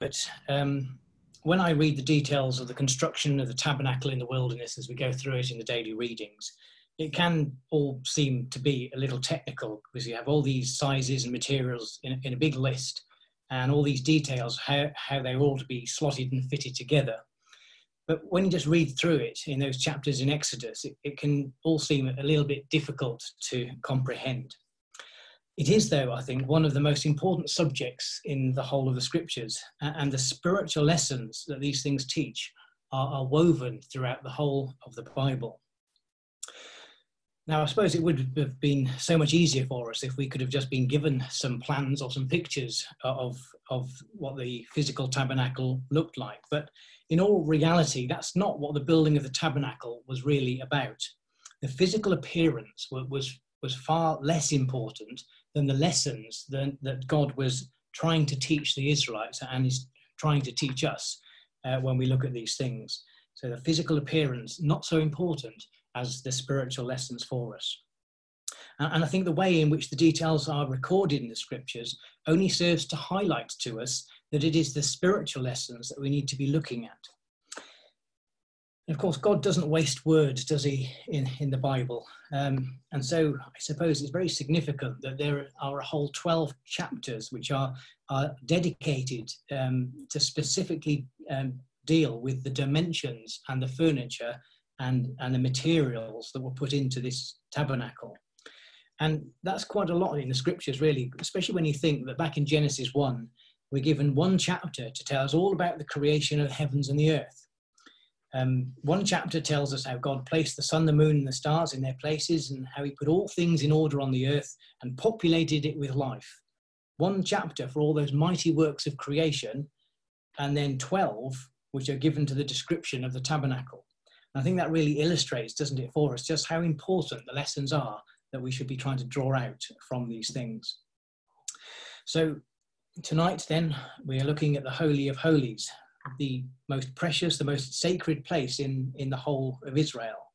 But when I read the details of the construction of the tabernacle in the wilderness as we go through it in the daily readings, it can all seem to be a little technical, because you have all these sizes and materials in a big list, and all these details, how they're all to be slotted and fitted together. But when you just read through it in those chapters in Exodus, it can all seem a little bit difficult to comprehend. It is, though, I think, one of the most important subjects in the whole of the scriptures, and the spiritual lessons that these things teach are woven throughout the whole of the Bible. Now, I suppose it would have been so much easier for us if we could have just been given some plans or some pictures of what the physical tabernacle looked like. But in all reality, that's not what the building of the tabernacle was really about. The physical appearance was far less important than the lessons that God was trying to teach the Israelites and is trying to teach us when we look at these things. So the physical appearance, not so important as the spiritual lessons for us. And I think the way in which the details are recorded in the scriptures only serves to highlight to us that it is the spiritual lessons that we need to be looking at. And of course, God doesn't waste words, does he, in the Bible? And so I suppose it's very significant that there are a whole 12 chapters which are dedicated to specifically deal with the dimensions and the furniture and the materials that were put into this tabernacle. And that's quite a lot in the scriptures, really, especially when you think that back in Genesis 1, we're given one chapter to tell us all about the creation of the heavens and the earth. One chapter tells us how God placed the sun, the moon, and the stars in their places, and how he put all things in order on the earth and populated it with life. One chapter for all those mighty works of creation, and then 12 which are given to the description of the tabernacle. And I think that really illustrates, doesn't it, for us, just how important the lessons are that we should be trying to draw out from these things. So tonight, then, we are looking at the Holy of Holies, the most precious, the most sacred place in the whole of Israel.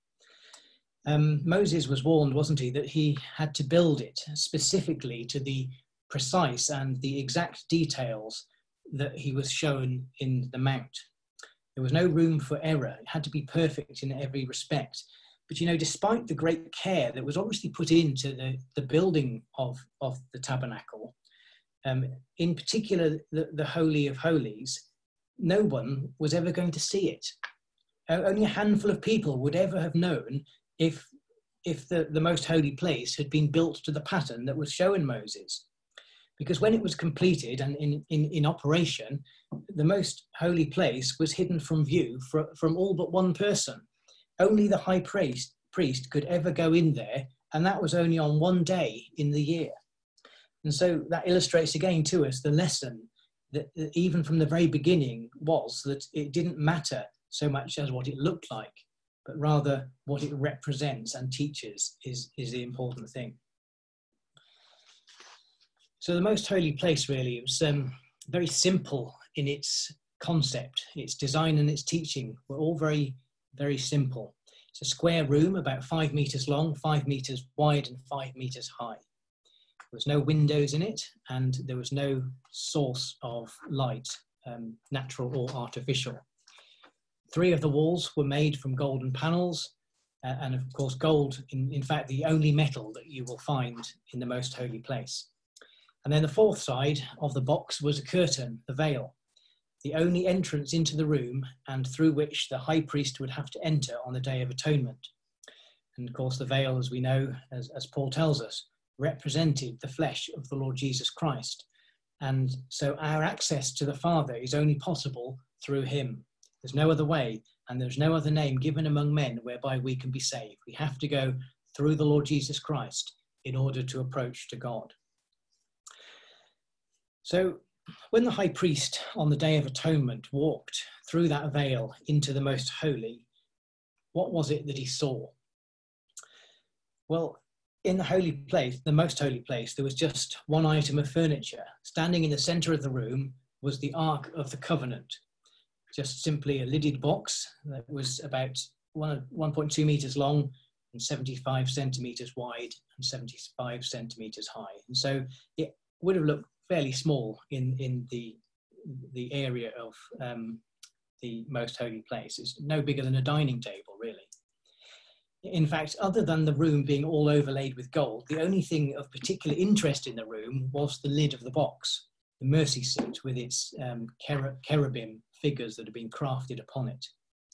Moses was warned, wasn't he, that he had to build it specifically to the precise and the exact details that he was shown in the Mount. There was no room for error. It had to be perfect in every respect. But, you know, despite the great care that was obviously put into the building of the tabernacle, in particular the Holy of Holies, no one was ever going to see it. Only a handful of people would ever have known if the most holy place had been built to the pattern that was shown Moses. Because when it was completed and in operation, the most holy place was hidden from view from all but one person. Only the high priest could ever go in there, and that was only on one day in the year. And so that illustrates again to us the lesson that even from the very beginning was that it didn't matter so much as what it looked like, but rather what it represents and teaches is the important thing. So the most holy place really was very simple in its concept. Its design and its teaching were all very, very simple. It's a square room about 5 meters long, 5 meters wide and 5 meters high. There was no windows in it, and there was no source of light, natural or artificial. 3 of the walls were made from golden panels, and of course gold, in fact, the only metal that you will find in the most holy place. And then the 4th side of the box was a curtain, the veil, the only entrance into the room and through which the high priest would have to enter on the Day of Atonement. And of course the veil, as we know, as Paul tells us, represented the flesh of the Lord Jesus Christ. And so our access to the Father is only possible through him. There's no other way, and there's no other name given among men whereby we can be saved. We have to go through the Lord Jesus Christ in order to approach to God. So when the high priest on the Day of Atonement walked through that veil into the most holy, what was it that he saw? Well, in the holy place, the most holy place, there was just one item of furniture. Standing in the center of the room was the Ark of the Covenant, just simply a lidded box that was about 1.2 meters long and 75 centimeters wide and 75 centimeters high. And so it would have looked fairly small in the the area of the most holy place. It's no bigger than a dining table, really. In fact, other than the room being all overlaid with gold, the only thing of particular interest in the room was the lid of the box, the mercy seat with its cherubim figures that had been crafted upon it.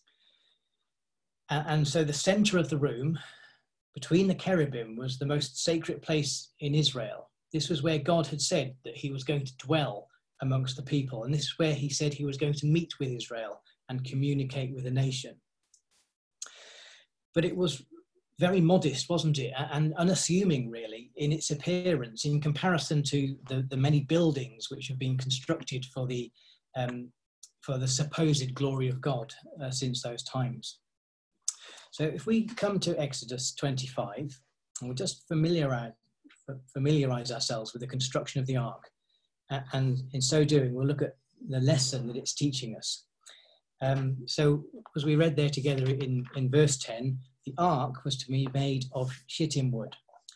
And so the center of the room, between the cherubim, was the most sacred place in Israel. This was where God had said that he was going to dwell amongst the people. And this is where he said he was going to meet with Israel and communicate with the nation. But it was very modest, wasn't it? And unassuming, really, in its appearance in comparison to the many buildings which have been constructed for the supposed glory of God since those times. So if we come to Exodus 25, and we'll just familiarize ourselves with the construction of the ark, and in so doing, we'll look at the lesson that it's teaching us. So as we read there together in verse 10, the ark was to be made of shittim wood.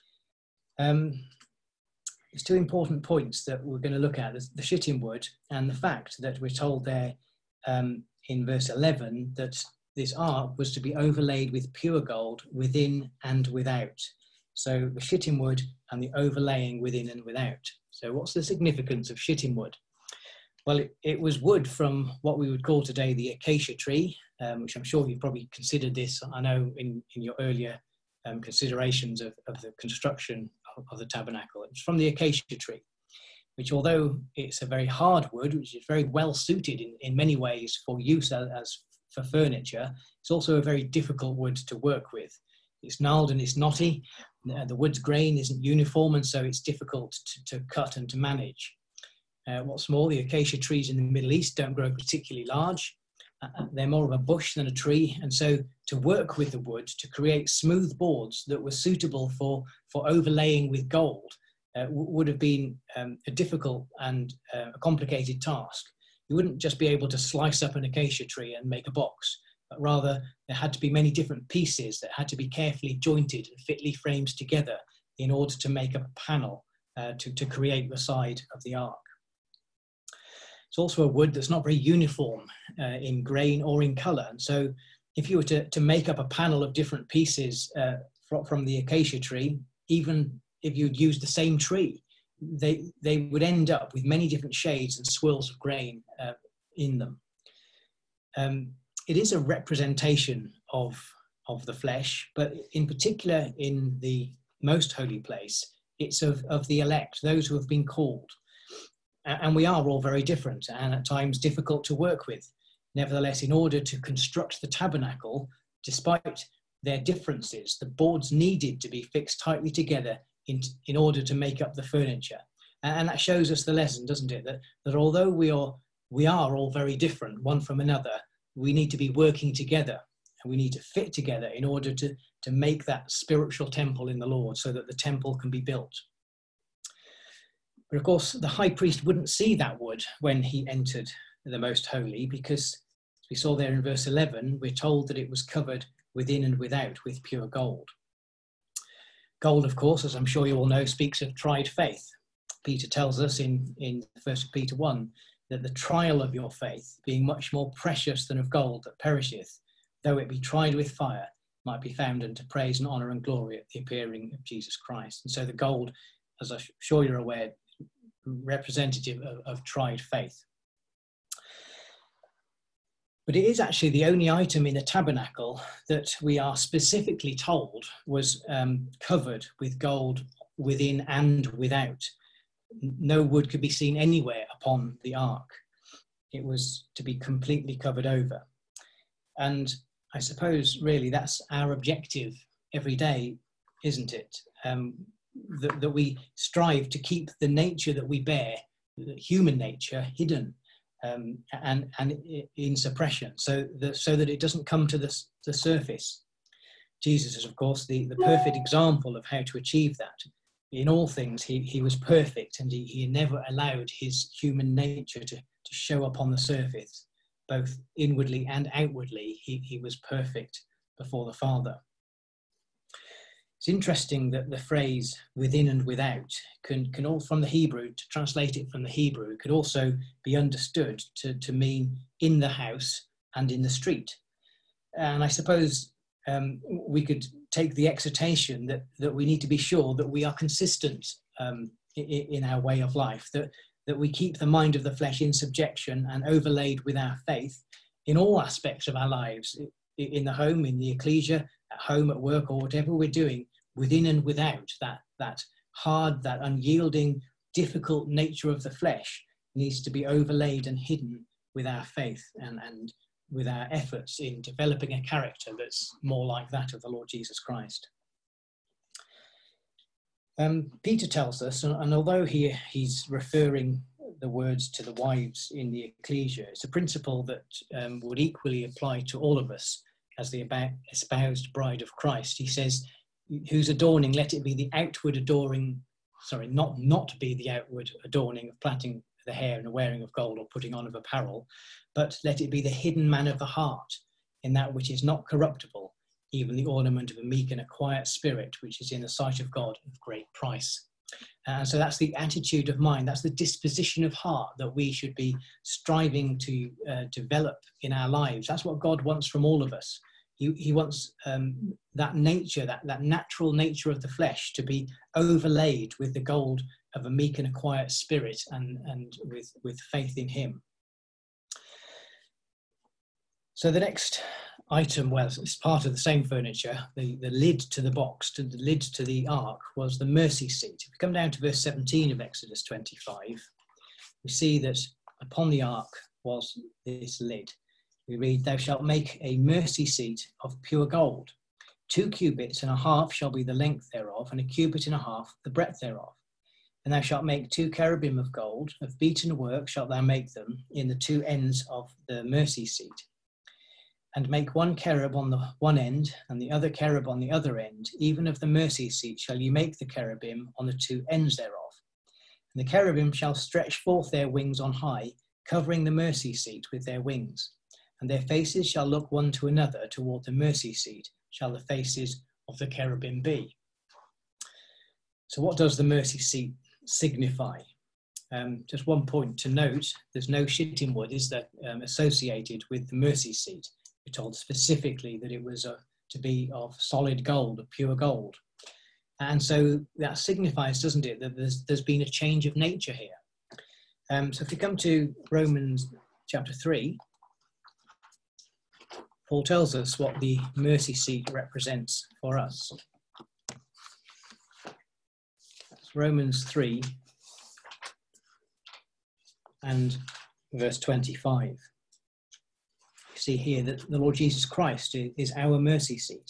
There's two important points that we're going to look at, the shittim wood and the fact that we're told there in verse 11 that this ark was to be overlaid with pure gold within and without. So the shittim wood and the overlaying within and without. So what's the significance of shittim wood? Well, it was wood from what we would call today the acacia tree, which I'm sure you've probably considered this, I know, in your earlier considerations of the construction of the tabernacle. It's from the acacia tree, which, although it's a very hard wood, which is very well suited in many ways for use as for furniture, it's also a very difficult wood to work with. It's gnarled and it's knotty. The wood's grain isn't uniform, and so it's difficult to cut and to manage. What's more, the acacia trees in the Middle East don't grow particularly large. They're more of a bush than a tree, and so to work with the wood to create smooth boards that were suitable for overlaying with gold would have been a difficult and a complicated task. You wouldn't just be able to slice up an acacia tree and make a box, but rather there had to be many different pieces that had to be carefully jointed and fitly framed together in order to make up a panel to create the side of the ark. It's also a wood that's not very uniform in grain or in colour. And so if you were to make up a panel of different pieces from the acacia tree, even if you'd use the same tree, they would end up with many different shades and swirls of grain in them. It is a representation of the flesh, but in particular in the most holy place, it's of the elect, those who have been called. And we are all very different and at times difficult to work with. Nevertheless, in order to construct the tabernacle, despite their differences, the boards needed to be fixed tightly together in order to make up the furniture. And that shows us the lesson, doesn't it? That although we are all very different, one from another, we need to be working together and we need to fit together in order to make that spiritual temple in the Lord so that the temple can be built. But of course, the high priest wouldn't see that wood when he entered the most holy, because as we saw there in verse 11, we're told that it was covered within and without with pure gold. Gold, of course, as I'm sure you all know, speaks of tried faith. Peter tells us in 1 Peter 1 that the trial of your faith, being much more precious than of gold that perisheth, though it be tried with fire, might be found unto praise and honour and glory at the appearing of Jesus Christ. And so the gold, as I'm sure you're aware, representative of tried faith. But it is actually the only item in the tabernacle that we are specifically told was covered with gold within and without. No wood could be seen anywhere upon the ark. It was to be completely covered over. And I suppose really that's our objective every day, isn't it? That we strive to keep the nature that we bear, the human nature, hidden and in suppression, so that it doesn't come to the surface. Jesus is, of course, the perfect example of how to achieve that. In all things, he was perfect, and he never allowed his human nature to show up on the surface, both inwardly and outwardly. He was perfect before the Father. It's interesting that the phrase within and without can all from the Hebrew, to translate it from the Hebrew, could also be understood to mean in the house and in the street. And I suppose we could take the exhortation that we need to be sure that we are consistent in our way of life, that we keep the mind of the flesh in subjection and overlaid with our faith in all aspects of our lives, in the home, in the ecclesia, at home, at work, or whatever we're doing, within and without. That hard, that unyielding, difficult nature of the flesh needs to be overlaid and hidden with our faith and with our efforts in developing a character that's more like that of the Lord Jesus Christ. Peter tells us, and although he's referring the words to the wives in the ecclesia, it's a principle that would equally apply to all of us as the espoused bride of Christ. He says, whose adorning, let it be the outward adoring, not be the outward adorning of plaiting the hair and the wearing of gold or putting on of apparel, but let it be the hidden man of the heart, in that which is not corruptible, even the ornament of a meek and a quiet spirit, which is in the sight of God of great price. And so that's the attitude of mind, that's the disposition of heart that we should be striving to develop in our lives. That's what God wants from all of us. He wants that nature, that natural nature of the flesh to be overlaid with the gold of a meek and a quiet spirit and with faith in him. So the next item, well, it's part of the same furniture, the lid to the box, the lid to the ark, was the mercy seat. If we come down to verse 17 of Exodus 25, we see that upon the ark was this lid. We read, thou shalt make a mercy seat of pure gold. 2 cubits and a half shall be the length thereof, and 1 cubit and a half the breadth thereof. And thou shalt make 2 cherubim of gold, of beaten work shalt thou make them in the 2 ends of the mercy seat. And make 1 cherub on the one end, and the other cherub on the other end, even of the mercy seat shall you make the cherubim on the 2 ends thereof. And the cherubim shall stretch forth their wings on high, covering the mercy seat with their wings. And their faces shall look one to another toward the mercy seat, shall the faces of the cherubim be. So what does the mercy seat signify? Just one point to note, there's no shittim wood is that associated with the mercy seat. We're told specifically that it was to be of solid gold, of pure gold. And so that signifies, doesn't it, that there's been a change of nature here. So if we come to Romans chapter 3, Paul tells us what the mercy seat represents for us. That's Romans 3 and verse 25. You see here that the Lord Jesus Christ is our mercy seat.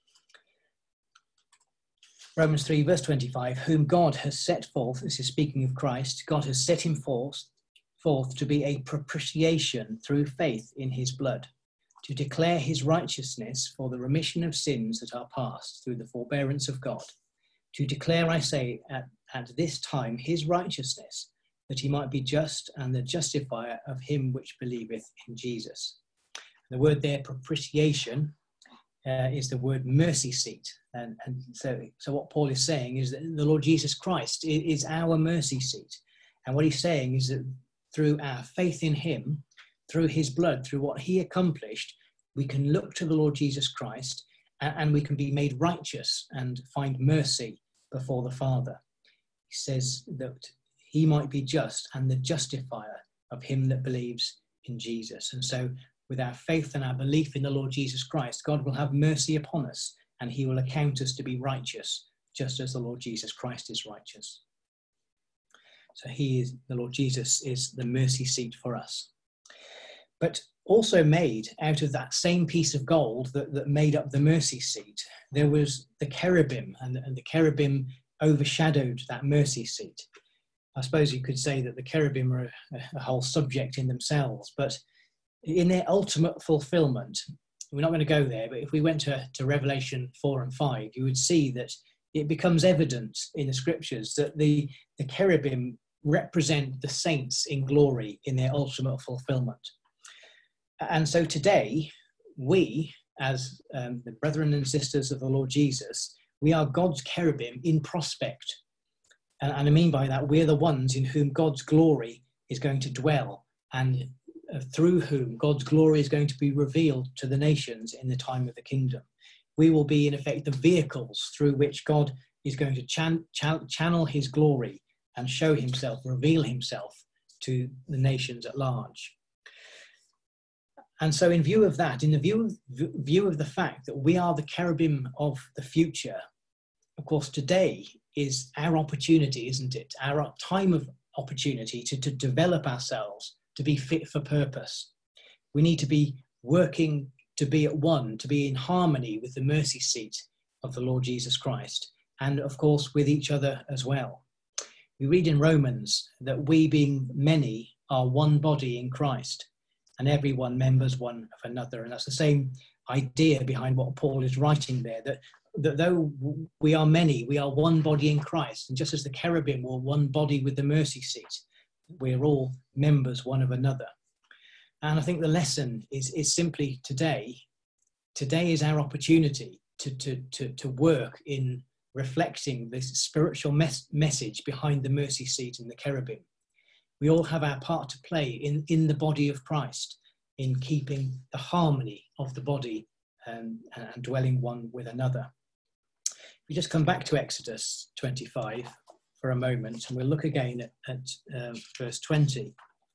Romans 3 verse 25, whom God has set forth, this is speaking of Christ, God has set him forth to be a propitiation through faith in his blood, to declare his righteousness for the remission of sins that are past through the forbearance of God. To declare, I say, at this time his righteousness, that he might be just and the justifier of him which believeth in Jesus. The word there, propitiation, is the word mercy seat. And so what Paul is saying is that the Lord Jesus Christ is our mercy seat. And what he's saying is that through our faith in him, through his blood, through what he accomplished, we can look to the Lord Jesus Christ and we can be made righteous and find mercy before the Father. He says that he might be just and the justifier of him that believes in Jesus. And so with our faith and our belief in the Lord Jesus Christ, God will have mercy upon us and he will account us to be righteous, just as the Lord Jesus Christ is righteous. So the Lord Jesus is the mercy seat for us. But also made out of that same piece of gold that made up the mercy seat, there was the cherubim, and the cherubim overshadowed that mercy seat. I suppose you could say that the cherubim are a whole subject in themselves, but in their ultimate fulfillment, we're not going to go there, but if we went to Revelation 4 and 5, you would see that it becomes evident in the scriptures that the cherubim represent the saints in glory in their ultimate fulfillment. And so today, we, as the brethren and sisters of the Lord Jesus, We are God's cherubim in prospect. And I mean by that, we're the ones in whom God's glory is going to dwell, and through whom God's glory is going to be revealed to the nations in the time of the kingdom. We will be, in effect, the vehicles through which God is going to channel his glory and show himself, reveal himself to the nations at large. And so in view of that, in the view of the fact that we are the cherubim of the future, of course, today is our opportunity, isn't it? Our time of opportunity to develop ourselves, to be fit for purpose. We need to be working to be at one, to be in harmony with the mercy seat of the Lord Jesus Christ, and of course with each other as well. We read in Romans that we, being many, are one body in Christ, and everyone members one of another. And that's the same idea behind what Paul is writing there, that though we are many, we are one body in Christ. And just as the cherubim were one body with the mercy seat, we're all members one of another. And I think the lesson is simply today is our opportunity to work in reflecting this spiritual message behind the mercy seat and the cherubim. We all have our part to play in the body of Christ, in keeping the harmony of the body and dwelling one with another. We just come back to Exodus 25 for a moment, and we'll look again at verse 20.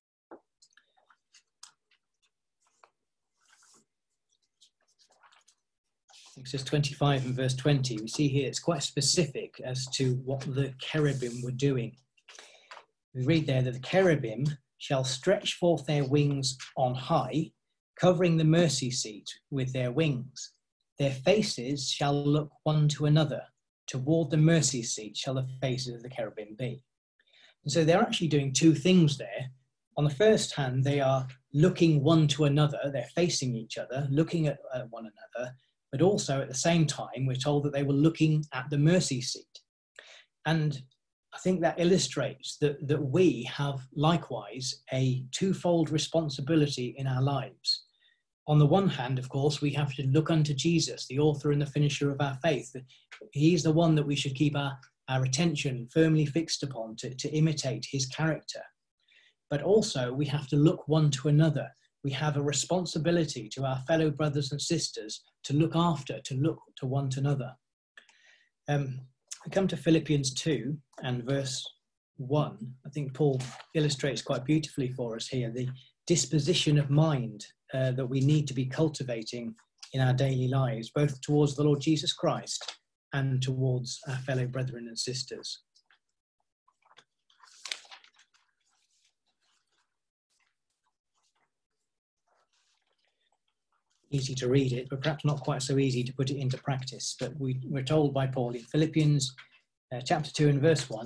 Exodus 25 and verse 20, we see here it's quite specific as to what the cherubim were doing. We read there that the cherubim shall stretch forth their wings on high, covering the mercy seat with their wings. Their faces shall look one to another. Toward the mercy seat shall the faces of the cherubim be. And so they're actually doing two things there. On the first hand, they are looking one to another. They're facing each other, looking at one another. But also at the same time, we're told that they were looking at the mercy seat. And I think that illustrates that we have likewise a twofold responsibility in our lives. On the one hand, of course, we have to look unto Jesus, the author and the finisher of our faith. He's the one that we should keep our attention firmly fixed upon, to imitate his character. But also we have to look one to another. We have a responsibility to our fellow brothers and sisters to look after, to look to one to another. We come to Philippians 2 and verse 1. I think Paul illustrates quite beautifully for us here the disposition of mind that we need to be cultivating in our daily lives, both towards the Lord Jesus Christ and towards our fellow brethren and sisters. Easy to read it, but perhaps not quite so easy to put it into practice. But we're told by Paul in Philippians chapter 2 and verse 1,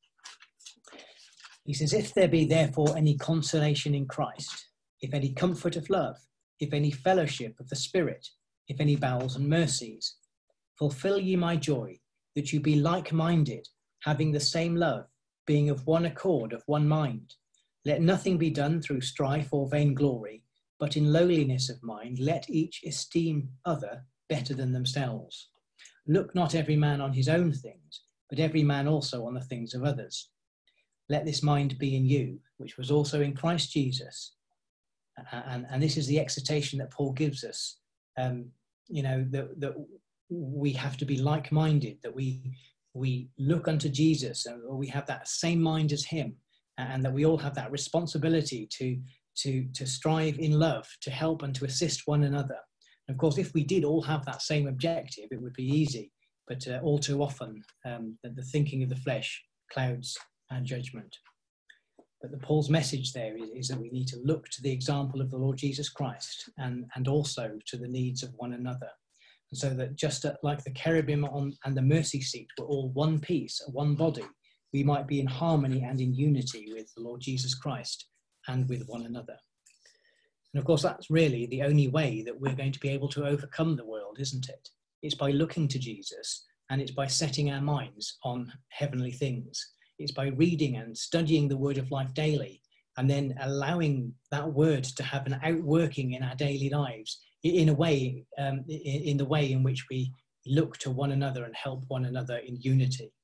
he says, if there be therefore any consolation in Christ, if any comfort of love, if any fellowship of the Spirit, if any bowels and mercies, fulfill ye my joy, that you be like-minded, having the same love, being of one accord, of one mind. Let nothing be done through strife or vainglory, but in lowliness of mind, let each esteem other better than themselves. Look not every man on his own things, but every man also on the things of others. Let this mind be in you, which was also in Christ Jesus. And this is the exhortation that Paul gives us, that we have to be like-minded, that we look unto Jesus, and we have that same mind as him, and that we all have that responsibility to strive in love, to help and to assist one another. And of course, if we did all have that same objective, it would be easy, but all too often, the thinking of the flesh clouds our judgment. But Paul's message there is that we need to look to the example of the Lord Jesus Christ and also to the needs of one another. And so that just like the cherubim and the mercy seat were all one piece, one body, we might be in harmony and in unity with the Lord Jesus Christ and with one another. And of course, that's really the only way that we're going to be able to overcome the world, isn't it? It's by looking to Jesus, and it's by setting our minds on heavenly things. It's by reading and studying the word of life daily, and then allowing that word to have an outworking in our daily lives in a way, in the way in which we look to one another and help one another in unity.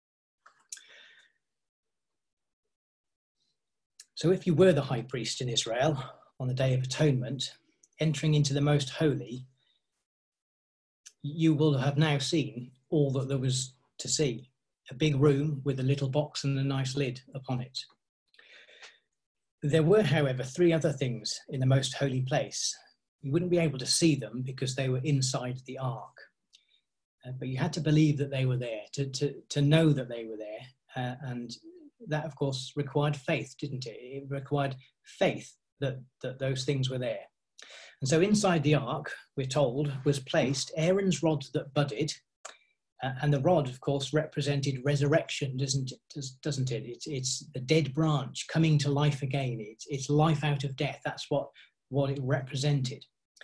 So if you were the high priest in Israel on the Day of Atonement, entering into the Most Holy, you will have now seen all that there was to see. A big room with a little box and a nice lid upon it. There were, however, 3 other things in the Most Holy Place. You wouldn't be able to see them because they were inside the ark. But you had to believe that they were there, to know that they were there. And that, of course, required faith, didn't it? It required faith that those things were there. And so inside the ark, we're told, was placed Aaron's rod that budded. And the rod, of course, represented resurrection, doesn't it? It's the dead branch coming to life again. It's life out of death. That's what it represented.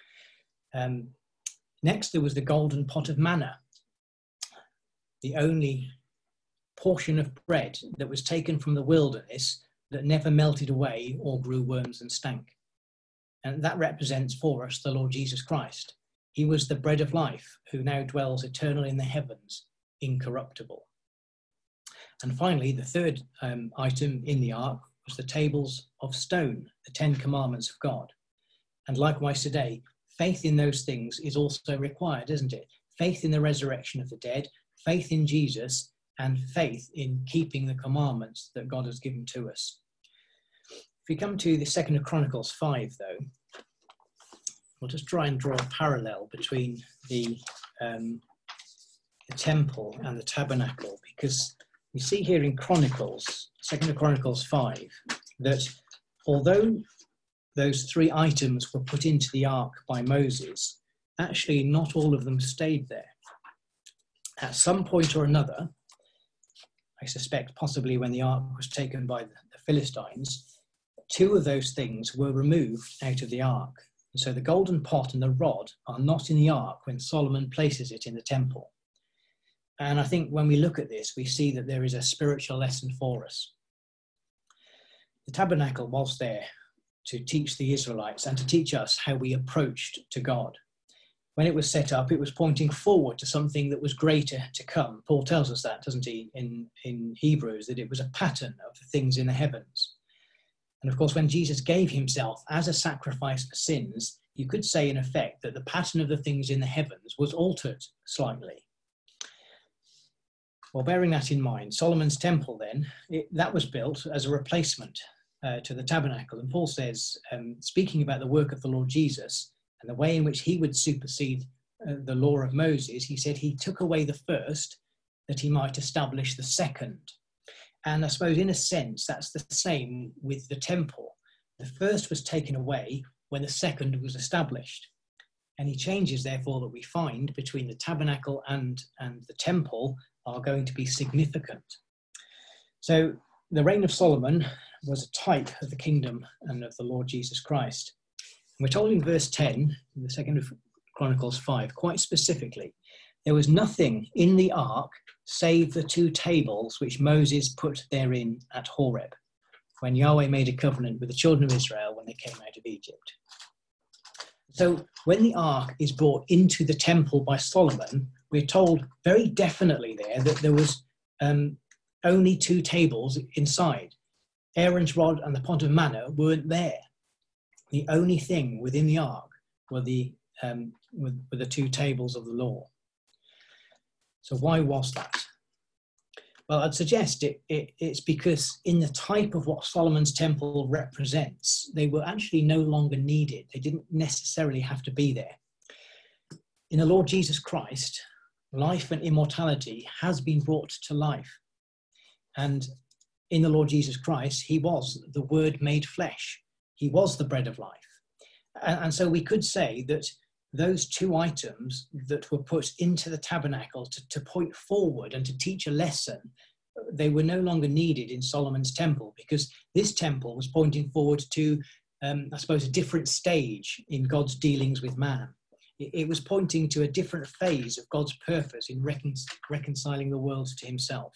Next, there was the golden pot of manna, the only portion of bread that was taken from the wilderness that never melted away or grew worms and stank. And that represents for us the Lord Jesus Christ. He was the bread of life who now dwells eternally in the heavens, incorruptible. And finally, the third item in the ark was the tables of stone, the 10 commandments of God. And likewise today, faith in those things is also required, isn't it? Faith in the resurrection of the dead, faith in Jesus, and faith in keeping the commandments that God has given to us. If we come to the 2nd Chronicles 5, though, we'll just try and draw a parallel between the temple and the tabernacle, because we see here in Chronicles, 2nd Chronicles 5, that although those 3 items were put into the ark by Moses, actually not all of them stayed there. At some point or another, I suspect possibly when the ark was taken by the Philistines, 2 of those things were removed out of the ark. And so the golden pot and the rod are not in the ark when Solomon places it in the temple. And I think when we look at this, we see that there is a spiritual lesson for us. The tabernacle was there to teach the Israelites and to teach us how we approached to God. When it was set up, it was pointing forward to something that was greater to come. Paul tells us that, doesn't he, in Hebrews, that it was a pattern of the things in the heavens. And of course, when Jesus gave himself as a sacrifice for sins, you could say in effect that the pattern of the things in the heavens was altered slightly. Well, bearing that in mind, Solomon's temple then, that was built as a replacement to the tabernacle. And Paul says, speaking about the work of the Lord Jesus and the way in which he would supersede the law of Moses, he said he took away the first that he might establish the second. And I suppose in a sense, that's the same with the temple. The first was taken away when the second was established. Any changes, therefore, that we find between the tabernacle and the temple are going to be significant. So the reign of Solomon was a type of the kingdom and of the Lord Jesus Christ. And we're told in verse 10, in the 2nd Chronicles 5, quite specifically, there was nothing in the ark save the 2 tables which Moses put therein at Horeb, when Yahweh made a covenant with the children of Israel when they came out of Egypt. So when the ark is brought into the temple by Solomon, we're told very definitely there that there was only 2 tables inside. Aaron's rod and the pot of manna weren't there. The only thing within the ark were the 2 tables of the law. So why was that? Well, I'd suggest it's because in the type of what Solomon's temple represents, they were actually no longer needed. They didn't necessarily have to be there. In the Lord Jesus Christ, life and immortality has been brought to life. And in the Lord Jesus Christ, he was the Word made flesh. He was the bread of life. And so we could say that those 2 items that were put into the tabernacle to point forward and to teach a lesson, they were no longer needed in Solomon's temple, because this temple was pointing forward to, I suppose, a different stage in God's dealings with man. It was pointing to a different phase of God's purpose in reconciling the world to himself.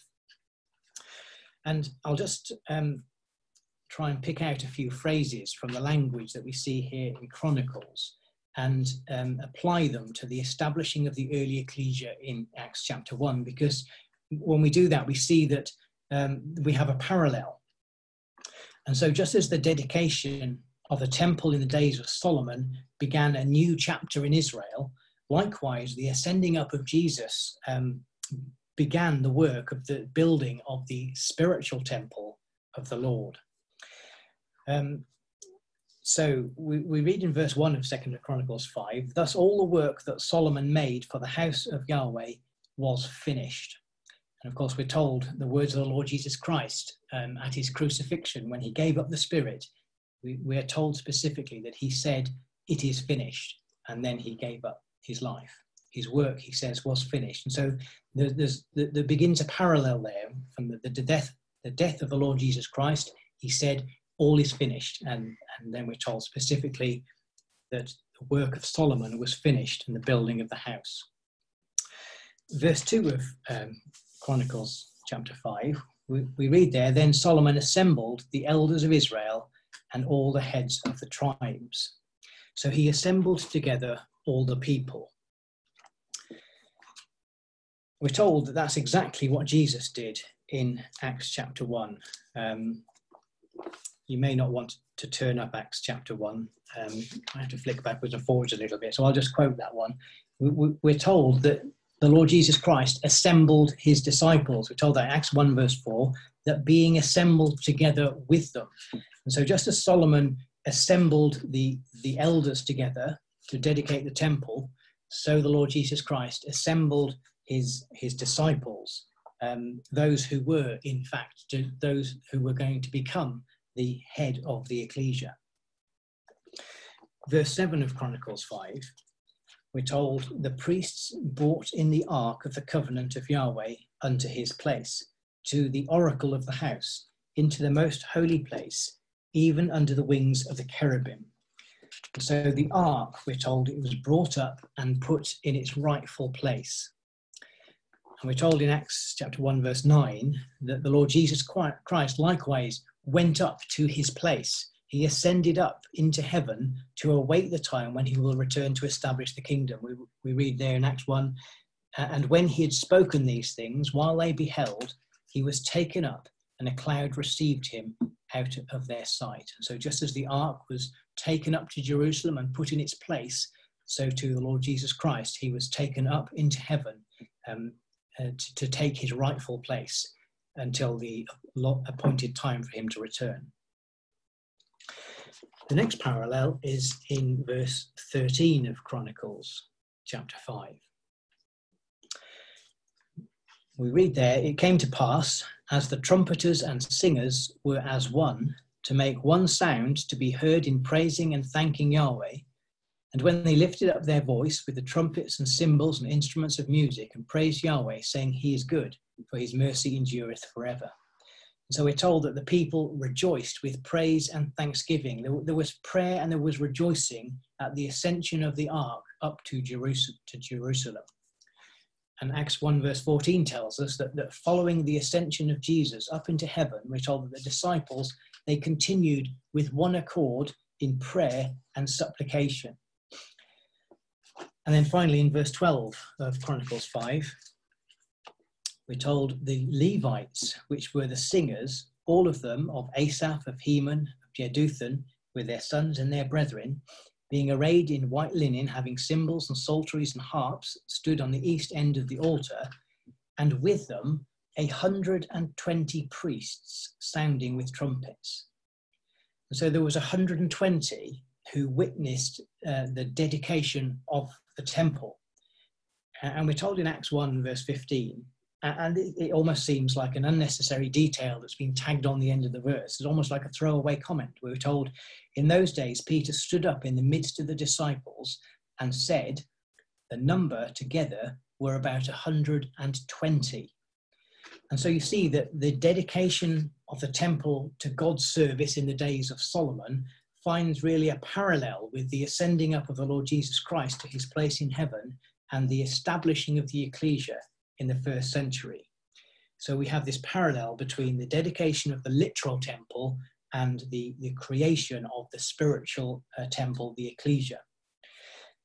And I'll just try and pick out a few phrases from the language that we see here in Chronicles. and apply them to the establishing of the early ecclesia in Acts chapter 1, because when we do that, we see that we have a parallel. And so just as the dedication of the temple in the days of Solomon began a new chapter in Israel, likewise, the ascending up of Jesus began the work of the building of the spiritual temple of the Lord. So we read in verse 1 of 2 Chronicles 5, thus all the work that Solomon made for the house of Yahweh was finished. And of course, we're told the words of the Lord Jesus Christ at his crucifixion, when he gave up the spirit, we are told specifically that he said, it is finished. And then he gave up his life. His work, he says, was finished. And so there begins a parallel there from the death of the Lord Jesus Christ. He said, all is finished. And then we're told specifically that the work of Solomon was finished in the building of the house. Verse 2 of Chronicles chapter 5, we read there, then Solomon assembled the elders of Israel and all the heads of the tribes. So he assembled together all the people. We're told that that's exactly what Jesus did in Acts chapter 1. You may not want to turn up Acts chapter 1. I have to flick backwards and forwards a little bit, so I'll just quote that one. We're told that the Lord Jesus Christ assembled his disciples. We're told that in Acts 1 verse 4, that being assembled together with them. And so just as Solomon assembled the elders together to dedicate the temple, so the Lord Jesus Christ assembled his disciples, those who were, in fact, those who were going to become the head of the ecclesia. Verse 7 of Chronicles 5, we're told the priests brought in the ark of the covenant of Yahweh unto his place, to the oracle of the house, into the most holy place, even under the wings of the cherubim. So the ark, we're told, it was brought up and put in its rightful place. And we're told in Acts chapter 1 verse 9 that the Lord Jesus Christ likewise went up to his place. He ascended up into heaven to await the time when he will return to establish the kingdom. We read there in Acts 1, and when he had spoken these things, while they beheld, he was taken up, and a cloud received him out of their sight. And so just as the ark was taken up to Jerusalem and put in its place, so to the Lord Jesus Christ, he was taken up into heaven to take his rightful place until the appointed time for him to return. The next parallel is in verse 13 of Chronicles chapter 5. We read there, it came to pass, as the trumpeters and singers were as one, to make one sound to be heard in praising and thanking Yahweh, and when they lifted up their voice with the trumpets and cymbals and instruments of music and praised Yahweh, saying, he is good, for his mercy endureth forever. And so we're told that the people rejoiced with praise and thanksgiving. There was prayer and there was rejoicing at the ascension of the ark up to Jerusalem. And Acts 1 verse 14 tells us that following the ascension of Jesus up into heaven, we're told that the disciples, they continued with one accord in prayer and supplication. And then finally in verse 12 of Chronicles 5, we're told the Levites, which were the singers, all of them of Asaph, of Heman, of Jeduthun, with their sons and their brethren, being arrayed in white linen, having cymbals and psalteries and harps, stood on the east end of the altar, and with them 120 priests sounding with trumpets. And so there was 120 who witnessed the dedication of the temple. And we're told in Acts 1 verse 15, and it almost seems like an unnecessary detail that's been tagged on the end of the verse. It's almost like a throwaway comment. We were told, in those days, Peter stood up in the midst of the disciples and said, the number together were about 120. And so you see that the dedication of the temple to God's service in the days of Solomon finds really a parallel with the ascending up of the Lord Jesus Christ to his place in heaven and the establishing of the ecclesia in the first century. So we have this parallel between the dedication of the literal temple and the creation of the spiritual temple, the ecclesia.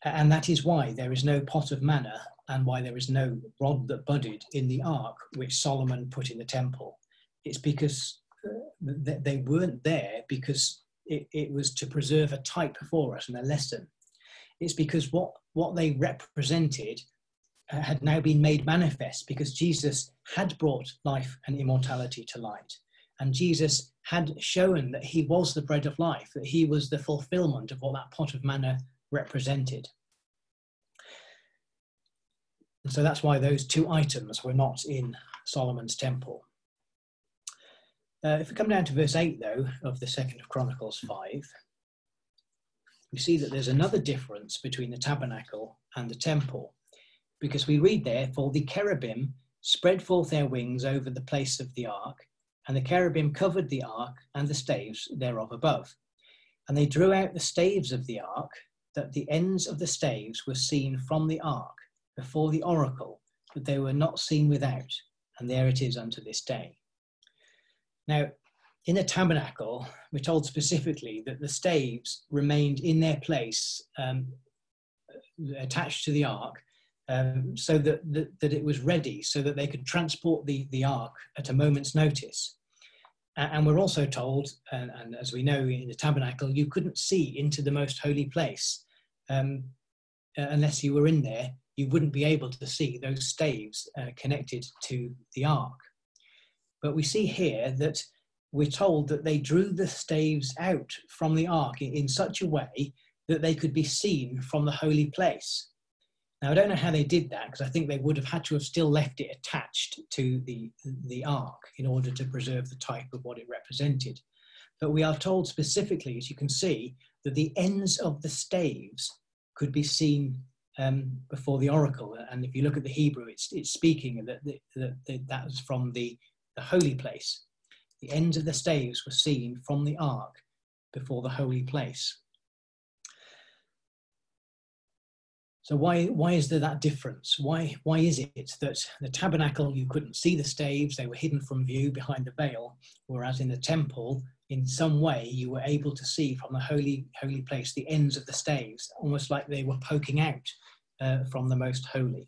And that is why there is no pot of manna and why there is no rod that budded in the ark which Solomon put in the temple. It's because they weren't there because it was to preserve a type for us and a lesson. It's because what they represented had now been made manifest, because Jesus had brought life and immortality to light. And Jesus had shown that he was the bread of life, that he was the fulfillment of what that pot of manna represented. And so that's why those two items were not in Solomon's temple. If we come down to verse 8, though, of the 2nd of Chronicles 5, we see that there's another difference between the tabernacle and the temple, because we read there, "For the cherubim spread forth their wings over the place of the ark, and the cherubim covered the ark and the staves thereof above. And they drew out the staves of the ark, that the ends of the staves were seen from the ark before the oracle, but they were not seen without, and there it is unto this day." Now, in the tabernacle, we're told specifically that the staves remained in their place, attached to the ark, so that it was ready, so that they could transport the ark at a moment's notice. And we're also told, and as we know in the tabernacle, you couldn't see into the most holy place unless you were in there. You wouldn't be able to see those staves connected to the ark. But we see here that we're told that they drew the staves out from the ark in such a way that they could be seen from the holy place. Now, I don't know how they did that, because I think they would have had to have still left it attached to the ark in order to preserve the type of what it represented. But we are told specifically, as you can see, that the ends of the staves could be seen before the oracle. And if you look at the Hebrew, it's speaking that was from the holy place. The ends of the staves were seen from the ark before the holy place. So why is there that difference? Why is it that the tabernacle, you couldn't see the staves, they were hidden from view behind the veil, whereas in the temple, in some way, you were able to see from the holy place the ends of the staves, almost like they were poking out from the most holy?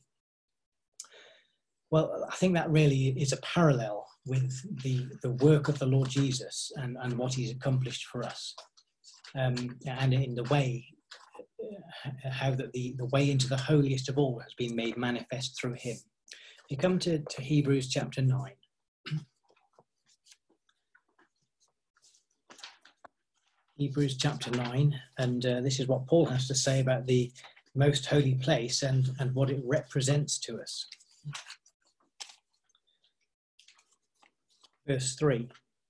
Well, I think that really is a parallel with the work of the Lord Jesus and what he's accomplished for us, and in the way, how that the way into the holiest of all has been made manifest through him. You come to Hebrews chapter 9. Hebrews chapter 9, and this is what Paul has to say about the most holy place and what it represents to us. Verse 3.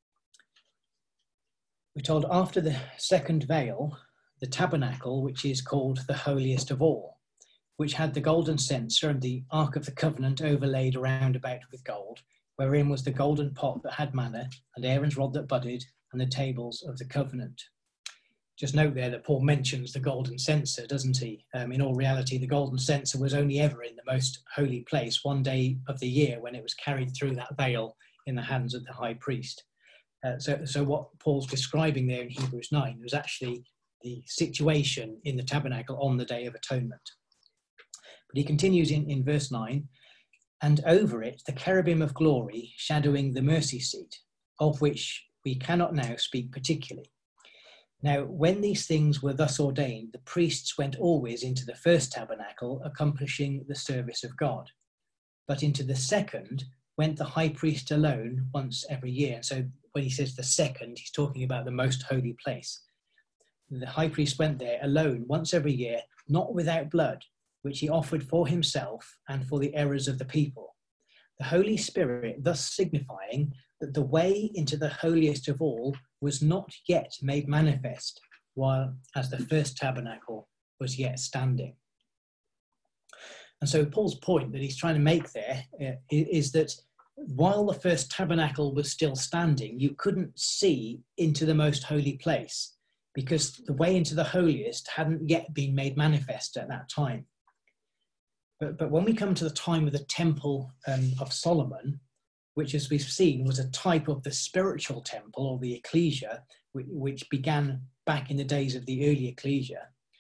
We're told, "After the second veil, the tabernacle, which is called the holiest of all, which had the golden censer and the ark of the covenant overlaid around about with gold, wherein was the golden pot that had manna, and Aaron's rod that budded, and the tables of the covenant." Just note there that Paul mentions the golden censer, doesn't he? In all reality, the golden censer was only ever in the most holy place one day of the year, when it was carried through that veil in the hands of the high priest. So what Paul's describing there in Hebrews 9 was actually the situation in the tabernacle on the Day of Atonement. But he continues in verse 9, "And over it the cherubim of glory shadowing the mercy seat, of which we cannot now speak particularly. Now, when these things were thus ordained, the priests went always into the first tabernacle, accomplishing the service of God. But into the second went the high priest alone once every year." So when he says the second, he's talking about the most holy place. The high priest went there alone once every year, not without blood, which he offered for himself and for the errors of the people. The Holy Spirit thus signifying that the way into the holiest of all was not yet made manifest, while as the first tabernacle was yet standing. And so Paul's point that he's trying to make there is that while the first tabernacle was still standing, you couldn't see into the most holy place, because the way into the holiest hadn't yet been made manifest at that time. But when we come to the time of the temple of Solomon, which, as we've seen, was a type of the spiritual temple, or the ecclesia, which began back in the days of the early ecclesia,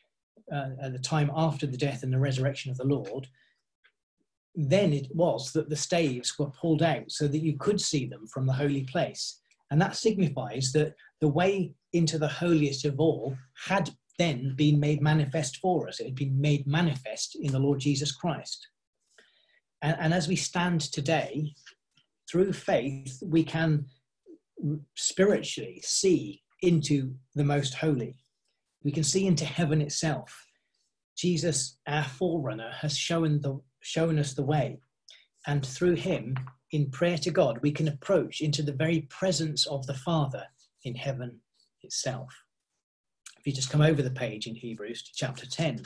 at the time after the death and the resurrection of the Lord, then it was that the staves were pulled out so that you could see them from the holy place. And that signifies that the way into the holiest of all had then been made manifest for us. It had been made manifest in the Lord Jesus Christ. And as we stand today, through faith, we can spiritually see into the most holy. We can see into heaven itself. Jesus, our forerunner, has shown us the way. And through him, in prayer to God, we can approach into the very presence of the Father in heaven itself. If you just come over the page in Hebrews to chapter 10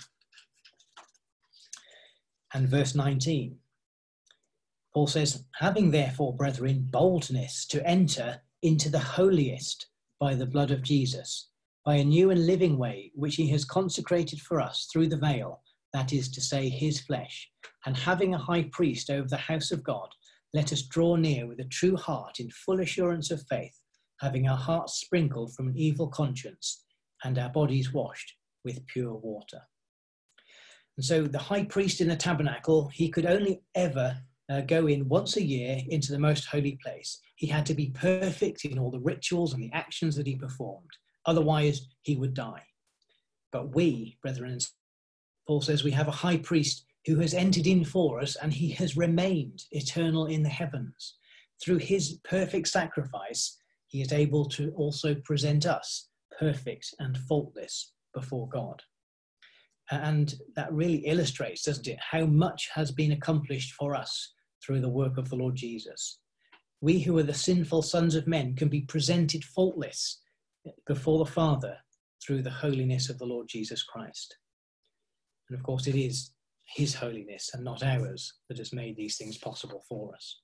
and verse 19, Paul says, having therefore, brethren, boldness to enter into the holiest by the blood of Jesus, by a new and living way, which he has consecrated for us through the veil, that is to say, his flesh, and having a high priest over the house of God, let us draw near with a true heart in full assurance of faith, having our hearts sprinkled from an evil conscience and our bodies washed with pure water. And so the high priest in the tabernacle, he could only ever go in once a year into the most holy place. He had to be perfect in all the rituals and the actions that he performed. Otherwise, he would die. But we, brethren, Paul says, we have a high priest who has entered in for us, and he has remained eternal in the heavens. Through his perfect sacrifice, he is able to also present us perfect and faultless before God. And that really illustrates, doesn't it, how much has been accomplished for us through the work of the Lord Jesus. We who are the sinful sons of men can be presented faultless before the Father through the holiness of the Lord Jesus Christ. And of course, it is his holiness and not ours that has made these things possible for us.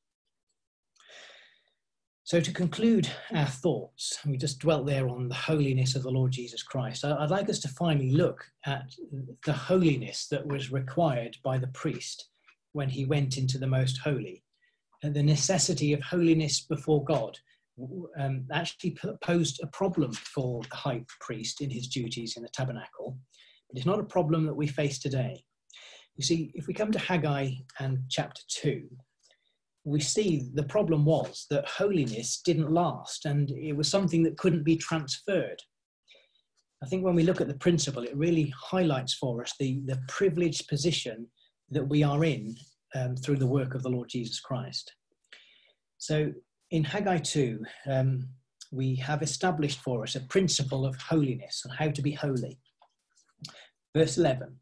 So to conclude our thoughts, we just dwelt there on the holiness of the Lord Jesus Christ. I'd like us to finally look at the holiness that was required by the priest when he went into the most holy. And the necessity of holiness before God actually posed a problem for the high priest in his duties in the tabernacle. But it's not a problem that we face today. You see, if we come to Haggai and chapter 2, we see the problem was that holiness didn't last, and it was something that couldn't be transferred. I think when we look at the principle, it really highlights for us the privileged position that we are in through the work of the Lord Jesus Christ. So in Haggai 2, we have established for us a principle of holiness and how to be holy. Verse 11,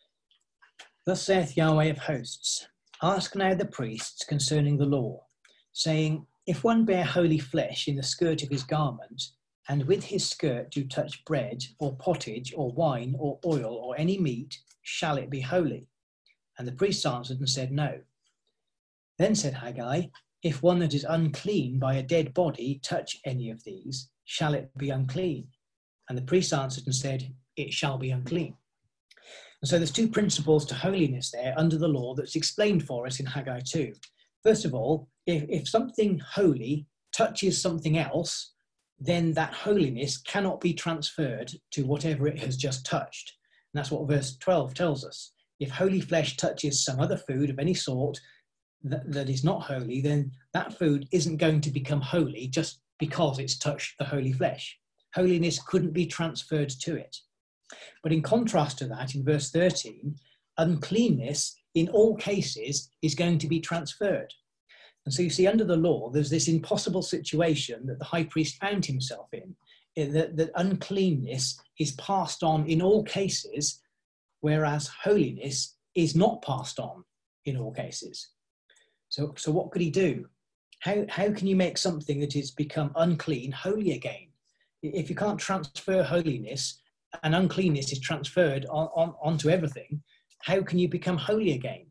thus saith Yahweh of hosts, ask now the priests concerning the law, saying, if one bear holy flesh in the skirt of his garment, and with his skirt do touch bread, or pottage, or wine, or oil, or any meat, shall it be holy? And the priests answered and said, no. Then said Haggai, if one that is unclean by a dead body touch any of these, shall it be unclean? And the priests answered and said, it shall be unclean. And so there's two principles to holiness there under the law that's explained for us in Haggai 2. First of all, if something holy touches something else, then that holiness cannot be transferred to whatever it has just touched. And that's what verse 12 tells us. If holy flesh touches some other food of any sort that is not holy, then that food isn't going to become holy just because it's touched the holy flesh. Holiness couldn't be transferred to it. But in contrast to that, in verse 13, uncleanness in all cases is going to be transferred. And so you see, under the law, there's this impossible situation that the high priest found himself in, that uncleanness is passed on in all cases, whereas holiness is not passed on in all cases. So what could he do? How can you make something that has become unclean holy again? If you can't transfer holiness, and uncleanness is transferred onto everything, how can you become holy again?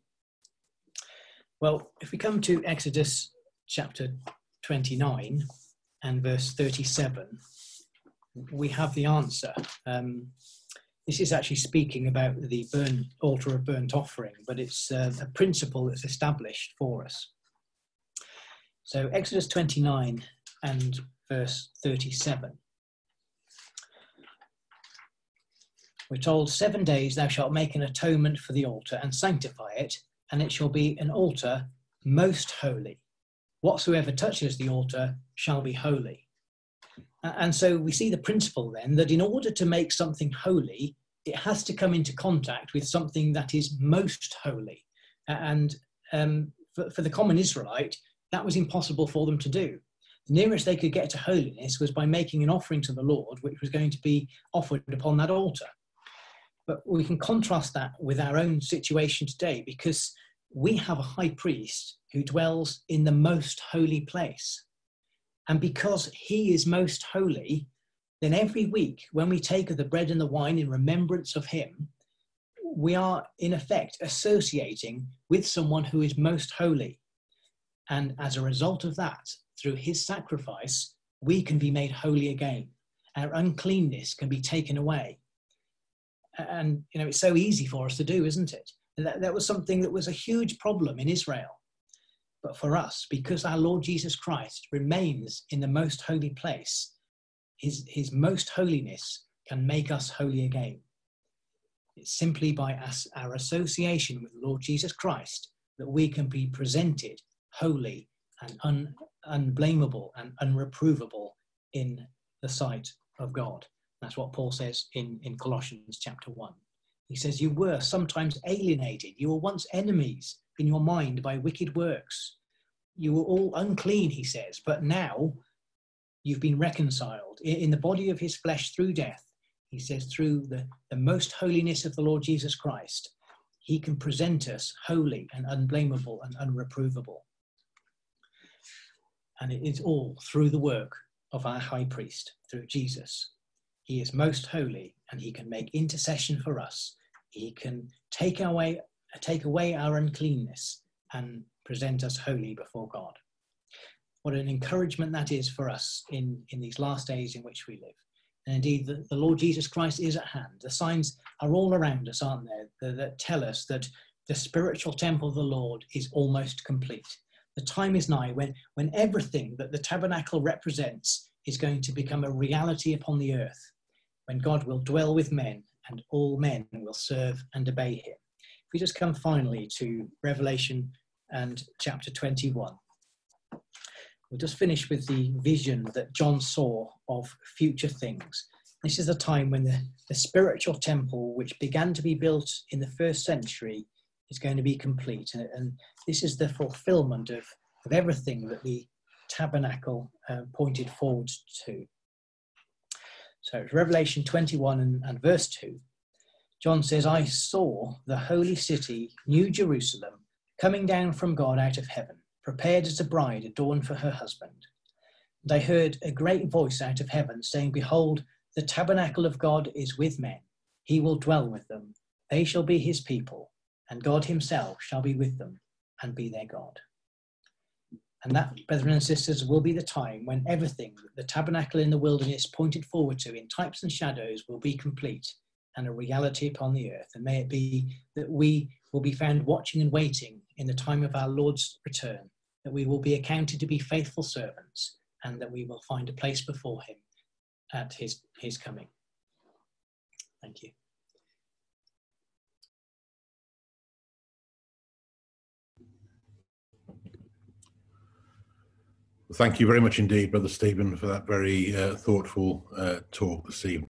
Well, if we come to Exodus chapter 29 and verse 37, we have the answer. This is actually speaking about the altar of burnt offering, but it's a principle that's established for us. So Exodus 29 and verse 37. We're told 7 days thou shalt make an atonement for the altar and sanctify it, and it shall be an altar most holy. Whatsoever touches the altar shall be holy. And so we see the principle then that in order to make something holy, it has to come into contact with something that is most holy. And for the common Israelite, that was impossible for them to do. The nearest they could get to holiness was by making an offering to the Lord, which was going to be offered upon that altar. But we can contrast that with our own situation today, because we have a high priest who dwells in the most holy place. And because he is most holy, then every week when we take of the bread and the wine in remembrance of him, we are in effect associating with someone who is most holy. And as a result of that, through his sacrifice, we can be made holy again. Our uncleanness can be taken away. And, you know, it's so easy for us to do, isn't it? That was something that was a huge problem in Israel. But for us, because our Lord Jesus Christ remains in the most holy place, his most holiness can make us holy again. It's simply by our association with the Lord Jesus Christ that we can be presented holy and unblameable and unreprovable in the sight of God. That's what Paul says in Colossians chapter 1. He says, you were sometimes alienated. You were once enemies in your mind by wicked works. You were all unclean, he says, but now you've been reconciled in the body of his flesh through death. He says, through the most holiness of the Lord Jesus Christ, he can present us holy and unblameable and unreprovable. And it is all through the work of our high priest, through Jesus. He is most holy, and he can make intercession for us. He can take away our uncleanness and present us holy before God. What an encouragement that is for us in these last days in which we live. And indeed, the Lord Jesus Christ is at hand. The signs are all around us, aren't there, that tell us that the spiritual temple of the Lord is almost complete. The time is nigh when everything that the tabernacle represents is going to become a reality upon the earth, when God will dwell with men and all men will serve and obey him. If we just come finally to Revelation and chapter 21. We'll just finish with the vision that John saw of future things. This is the time when the spiritual temple, which began to be built in the first century, is going to be complete. And this is the fulfillment of everything that the tabernacle pointed forward to. So it's Revelation 21 and verse 2. John says, I saw the holy city, New Jerusalem, coming down from God out of heaven, prepared as a bride adorned for her husband. And I heard a great voice out of heaven saying, behold, the tabernacle of God is with men. He will dwell with them. They shall be his people, and God himself shall be with them and be their God. And that, brethren and sisters, will be the time when everything that the tabernacle in the wilderness pointed forward to in types and shadows will be complete and a reality upon the earth. And may it be that we will be found watching and waiting in the time of our Lord's return, that we will be accounted to be faithful servants, and that we will find a place before him at his coming. Thank you. Thank you very much indeed, Brother Stephen, for that very thoughtful talk this evening.